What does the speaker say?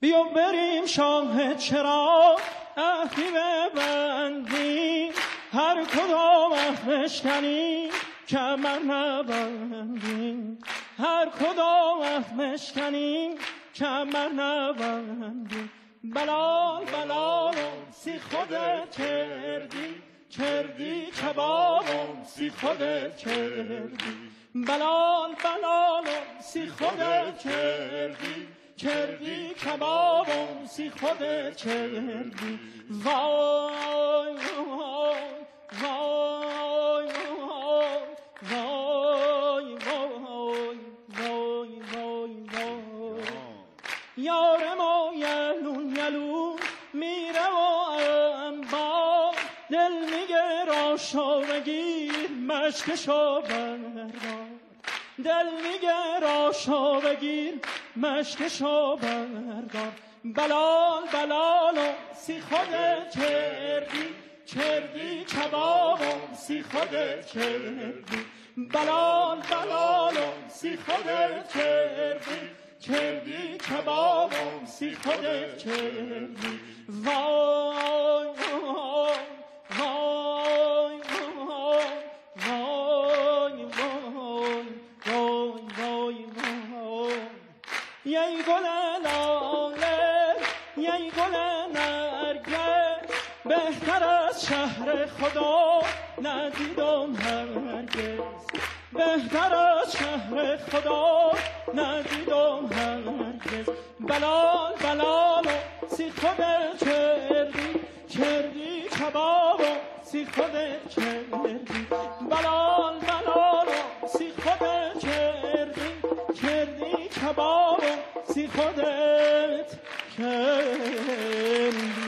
بیا بریم شاه چرا عهدی ببندیم، هر کدام عهد بشکنیم کمر نبندیم، هر کدام عهد بشکنیم کمر نبندیم. بلال بلالم سی خودت کردی کبابم سی خودت کردی. بلال بلالم سی خودت کردی کبابم سی خودت کردی. وای وای وای وای وای وای وای وای. یار ما یلون یلون میره و انبار، دل میگه راشو بگیر مشکشو بردار، دل میگه راشو بگیر مشکشو بردار. بلال بلالو سی خودت کردی کبابم سی خودت کردی. بلال بلالو سی خودت کردی کبابم سی خودت کردی. وای وای وای وای وای وای وای. یی گل لاله یی گل نرگس، بهتر از شهر خدا ندیدم هرگز، بهتر از شهر خدا ندیدم هرگز. بلال بلالو سی خودت کردی کبابو سی خودت کردی. بلال بلالو سی خودت کردی کبابو سی خودت کردی.